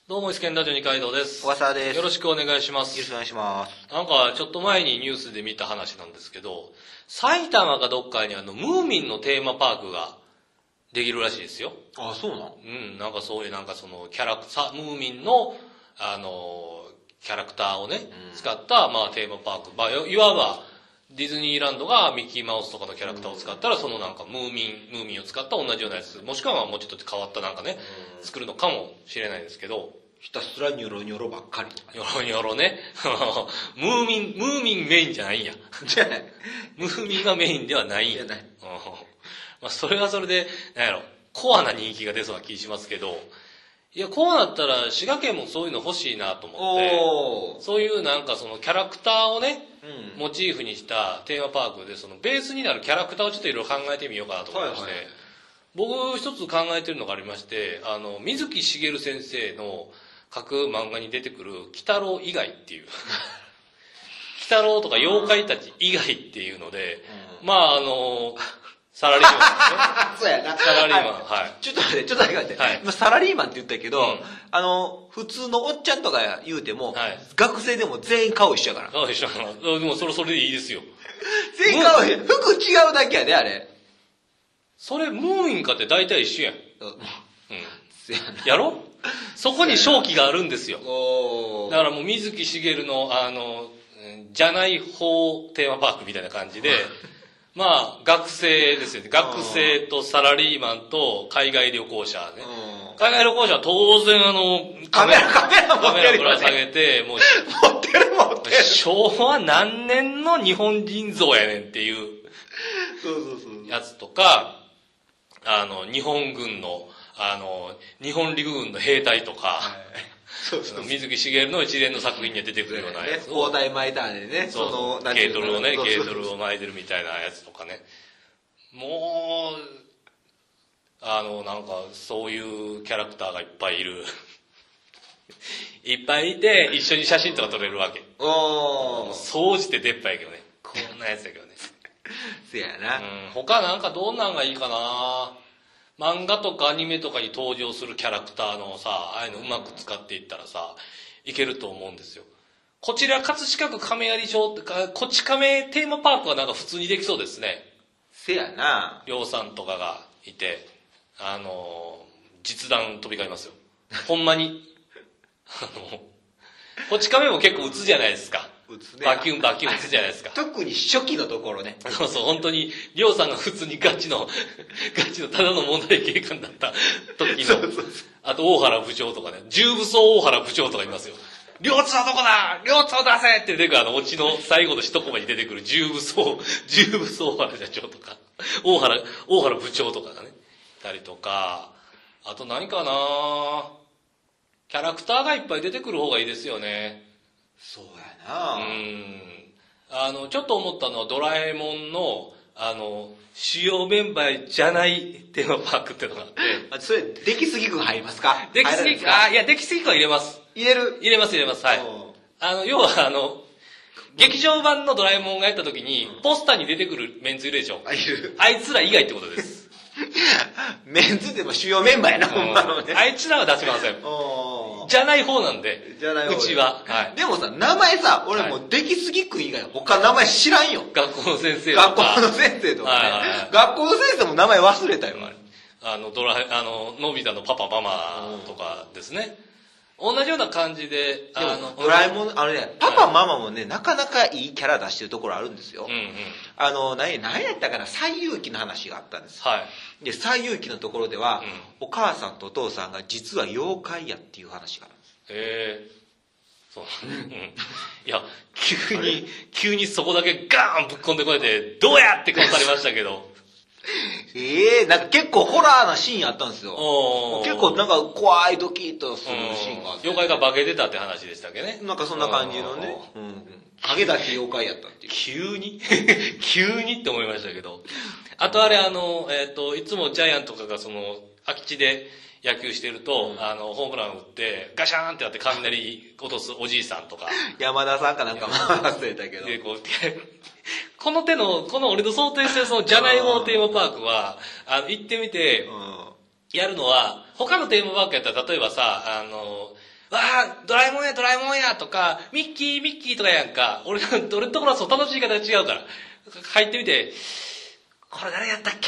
どうも、イスケンラジオ二階堂です。 小笠です。 よろしくお願いします。 よろしくお願いします。 なんか、ちょっと前にニュースで見た話なんですけど、埼玉かどっかにムーミンのテーマパークができるらしいですよ。 あ、そうなの？ なんかそういうムーミンの、キャラクターをね、使った、テーマパーク。いわば、ディズニーランドがミッキーマウスとかのキャラクターを使ったら、そのなんかムーミンを使った同じようなやつ、もしくはもうちょっと変わったなんかね、作るのかもしれないですけど、 ひたすらニョロニョロばっかりとか、 ニョロニョロね。ムーミンメインじゃないんや。 じゃない。 ムーミンがメインではないんや。 じゃない。 それはそれで、なんやろ、コアな人気が出そうな気しますけど、いや、こうなったら、滋賀県もそういうの欲しいなと思って、そういうなんかそのキャラクターをね、モチーフにしたテーマパークで、そのベースになるキャラクターをちょっといろいろ考えてみようかなと思いまして、僕一つ考えてるのがありまして、水木しげる先生の書く漫画に出てくる、鬼太郎以外っていう、鬼太郎とか妖怪たち以外っていうので、サラリーマンですね。 そうやな。 サラリーマン、はい。 ちょっと待って。はい、今サラリーマンって言ったけど、普通のおっちゃんとか言うても、学生でも全員顔一緒やから。 顔一緒やから。でもそれでいいですよ。 全員顔一緒。服違うだけやで、あれ。 それ、ムーミンかって大体一緒やん。やろ？そこに正気があるんですよ。だからもう水木しげるの、じゃない方テーマパークみたいな感じで、学生ですよね。学生とサラリーマンと海外旅行者ね。海外旅行者は当然カメラ持ってるぶら下げて、もう、 持ってる。 昭和何年の日本人像やねんっていうやつとか、日本軍の、日本陸軍の兵隊とか、水木しげるの一連の作品に出てくるようなやつを。 砲台巻いたんでね。 ゲートルを巻いてるみたいなやつとかね。もう、なんか、そういうキャラクターがいっぱいいる。いっぱいいて、一緒に写真とか撮れるわけ。総じて出っ歯やけどね。こんなやつやけどね。 せやな。 他なんかどんなんがいいかな。漫画とかアニメとかに登場するキャラクターのさ、ああいうのうまく使っていったらさ、いけると思うんですよ。こちら葛飾区亀有町ってか、こち亀テーマパークはなんか普通にできそうですね。 せやな。 りょうさんとかがいて、実弾飛び交いますよ。ほんまに。こち亀も結構打つじゃないですか。 打つね。 バキュン打つじゃないですか。 特に初期のところね。 そう、本当に、りょうさんが普通にガチのただの問題警官だった時の、あと大原部長とかね、重武装大原部長とかいますよ。両津はどこだ両津を出せって出てくるオチの最後の一コマに出てくる重武装大原社長とか、大原部長とかがね、いたりとか、あと何かなキャラクターがいっぱい出てくる方がいいですよね。 そうやな。 ちょっと思ったのはドラえもんの、主要メンバーじゃないテーマパークってのがあって。 それ、出来すぎくん入りますか？ 出来すぎくんは入れます。 入れます。 はい。要は劇場版のドラえもんがやった時に、ポスターに出てくるメンツいるでしょ。あいつら以外ってことです。 メンツでも主要メンバーやな、ほんまのね。 あいつらは出せません。じゃない方なんで。うちは。 でもさ、名前さ、俺もう出来すぎくん以外他名前知らんよ。 学校の先生とか。 学校の先生とかね。学校の先生も名前忘れたよ、 のび太のパパママとかですね。同じような感じで、 ドラえもん、パパママもね、なかなかいいキャラ出してるところあるんですよ。何やったかな、西遊記の話があったんです。で、西遊記のところでは、お母さんとお父さんが実は妖怪やっていう話があるんです。 そう。いや、急にそこだけガーンぶっ込んでこられて、どうやって顔されましたけど。 なんか結構ホラーなシーンあったんですよ。結構なんか怖いドキッとするシーンがあって。 妖怪が化けてたって話でしたっけね。 なんかそんな感じのね。影だけ妖怪やったっていう。 急にって思いましたけど。あとあれいつもジャイアントとかが空き地で野球してると、ホームラン打って、ガシャーンってなって雷落とすおじいさんとか。 山田さんかなんか忘れたけど。 で、この俺の想定してるじゃない方テーマパークは、行ってみて、やるのは、他のテーマパークやったら、例えばさ、 わあ、ドラえもんや、ドラえもんやとか、ミッキー、ミッキーとかやんか。俺のところはその楽しい方が違うから。入ってみて、これ誰やったっけ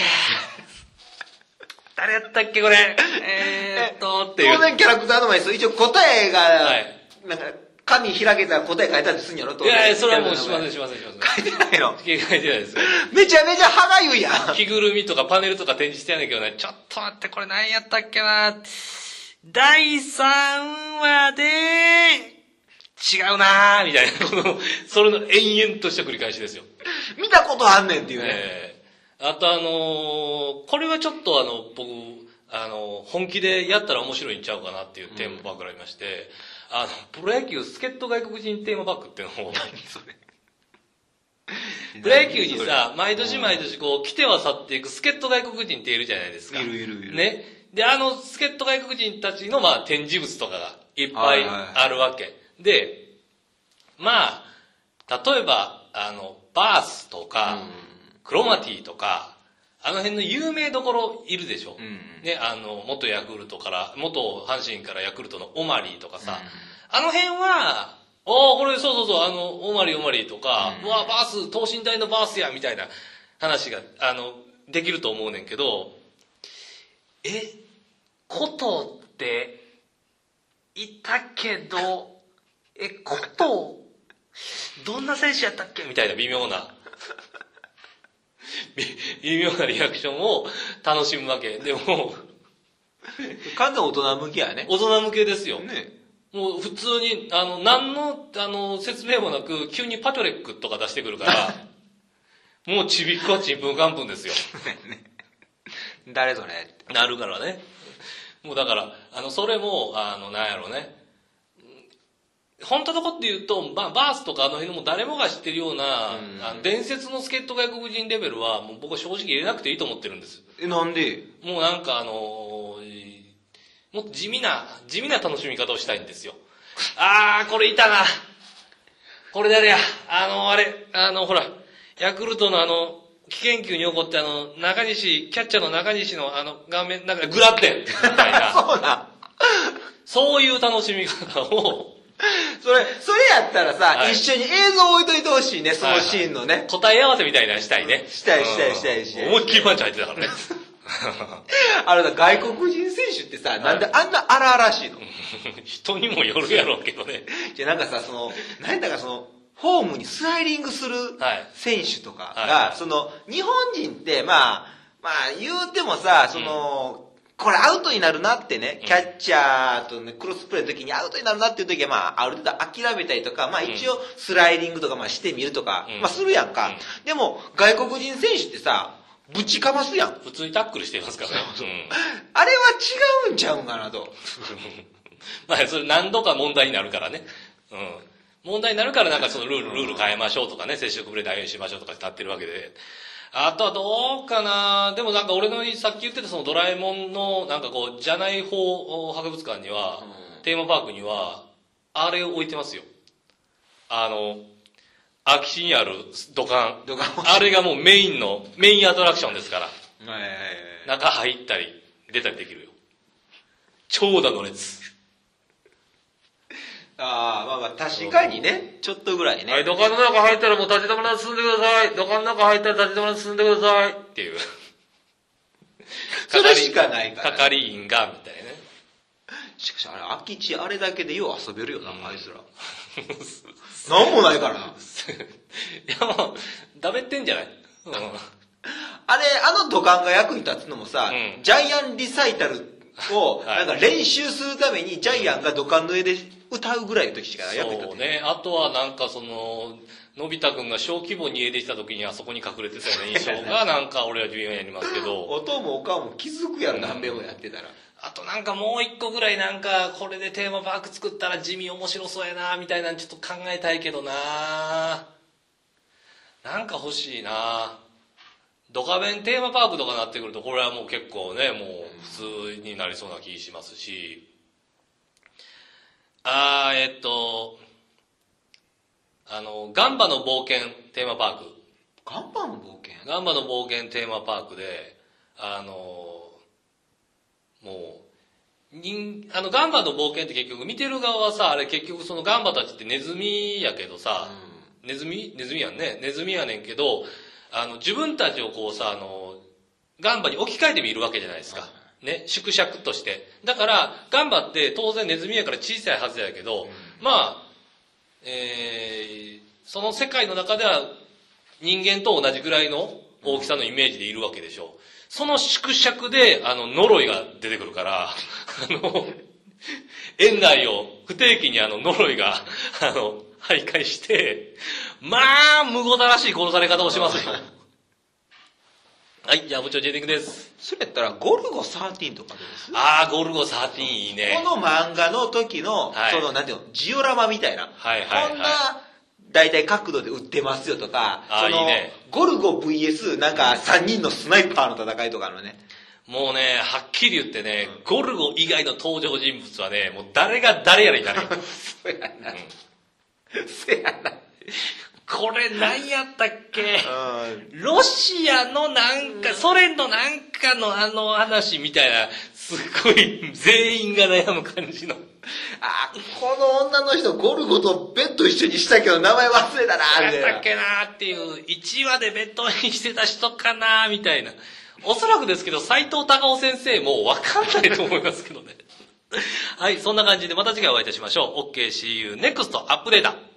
誰やったっけこれ。っていう。 当然キャラクターアドバイス、一応答えが、はい、なんか、紙開けたら答え書いたりするんやろ。 いやいや、それはもうしません。書いてないの。 書いてないです。 めちゃめちゃ歯がゆいやん。 着ぐるみとかパネルとか展示してやんねんけどね、ちょっと待って、これ何やったっけな。第3話で、違うなーみたいな、それの延々とした繰り返しですよ。 見たことあんねんっていうね。 あとこれはちょっと僕、本気でやったら面白いんちゃうかなっていうテーマパークがありまして、プロ野球助っ人外国人テーマパークっていうのを、 何それプロ野球にさ、毎年こう、来ては去っていく助っ人外国人っているじゃないですか。 いる。 ね。で、助っ人外国人たちの、展示物とかがいっぱいあるわけ。で、例えば、バースとか、クロマティとか、あの辺の有名どころいるでしょ。ね、元ヤクルトから、元阪神からヤクルトのオマリーとかさ、あの辺は、これそう、オマリーとか、うわ、バース、等身大のバースや、みたいな話が、できると思うねんけど、ことって、いたけど、ことどんな選手やったっけみたいな微妙なリアクションを楽しむわけ。でも、 完全大人向けやね。 大人向けですよ。 ね。 もう普通に、何の、説明もなく、急にパトレックとか出してくるから、もうちびっこはちんぷんかんぷんですよ。 誰それなるからね。もうだから、それも、なんやろうね。本当のことで言うと、バースとか辺のも誰もが知ってるような、伝説の助っ人外国人レベルは、もう僕は正直入れなくていいと思ってるんです。 なんでもうなんかもっと地味な楽しみ方をしたいんですよ。これいたな。これ誰や。ほら、ヤクルトの危険球に起こってキャッチャーの中西の顔面、なんかグラッテンみたいな。そういう楽しみ方を、 それやったらさ、はい、一緒に映像置いといてほしいね、そのシーンのね。はいはい、 答え合わせみたいなのしたいね。 したい。 思いっきりパンチ入ってたからね。 外国人選手ってさ、なんであんな荒々しいの人にもよるやろうけどね。 じゃなんかさ、なんだかホームにスライディングする選手とかが、日本人って、言うてもさ、これアウトになるなってね、キャッチャーとね、クロスプレーの時にアウトになるなっていう時は、ある程度諦めたりとか、一応スライディングとか、してみるとか、するやんか。でも、外国人選手ってさ、ぶちかますやん。 普通にタックルしてますからね。 あれは違うんちゃうんかなと。 それ何度か問題になるからね。問題になるからルール変えましょうとかね、接触プレー代表しましょうとか立ってるわけで。あとはどうかな。でもなんか俺のさっき言ってたドラえもんのじゃない方博物館には、テーマパークには、あれを置いてますよ。空き地にある土管。あれがもうメインアトラクションですから。中入ったり、出たりできるよ。長蛇の列。 確かにね、ちょっとぐらいね。 はい、土管の中入ったらもう立ち止まらず進んでください。土管の中入ったら立ち止まらず進んでください。っていう。 それしかないから。 係員が、みたいなね。 しかし空き地あれだけでよう遊べるよな、あいつら。なんもないからな。いやダメってんじゃない土管が役に立つのもさ、ジャイアンリサイタルを、練習するためにジャイアンが土管の上で歌うぐらいの時しか役に立ってない。 そうね。あとはのび太くんが小規模に家出した時にあそこに隠れてたような印象が俺は重要になりますけど。 音もお顔も気づくやろ、何べんもやってたら。 あともう一個ぐらいこれでテーマパーク作ったら地味面白そうやなみたいなのちょっと考えたいけどな。欲しいな。ドカベンテーマパークとかなってくるとこれはもう結構ね、もう普通になりそうな気しますし。ガンバの冒険テーマパーク。 ガンバの冒険テーマパークで、もう、 ガンバの冒険って結局見てる側はさ、あれ結局そのガンバたちってネズミやけどさ、ネズミやんね。ネズミやねんけど、自分たちをこうさ、ガンバに置き換えてみるわけじゃないですか。ね、縮尺として。だから、ガンバって当然ネズミやから小さいはずやけど、まあ、その世界の中では人間と同じぐらいの大きさのイメージでいるわけでしょ。その縮尺で、呪いが出てくるから、園内を不定期に呪いが、徘徊して、まあ、むごたらしい殺され方をしますよ。はい、じゃあ部長ジェディングです。 それやったらゴルゴ13とかどうです？ ああ、ゴルゴ13いいね。 この漫画の時の、はい、なんていうの、ジオラマみたいな。 はいはいはい。 こんな、大体角度で売ってますよとか、 いいね、 ゴルゴ VS なんか3人のスナイパーの戦いとかのね。 もうね、はっきり言ってね、ゴルゴ以外の登場人物はね、もう誰が誰やらになるよ。 そうやな。せやな。 これ何やったっけ、ロシアのなんか、ソ連のなんかの話みたいな、すごい全員が悩む感じの。 この女の人ゴルゴとベッド一緒にしたけど名前忘れたなみたいな。 何やったっけなっていう、1話でベッドにしてた人かなみたいな。おそらくですけど、斉藤隆夫先生もわかんないと思いますけどね。はい、そんな感じでまた次回お会いいたしましょう。OK, see you next アップデート。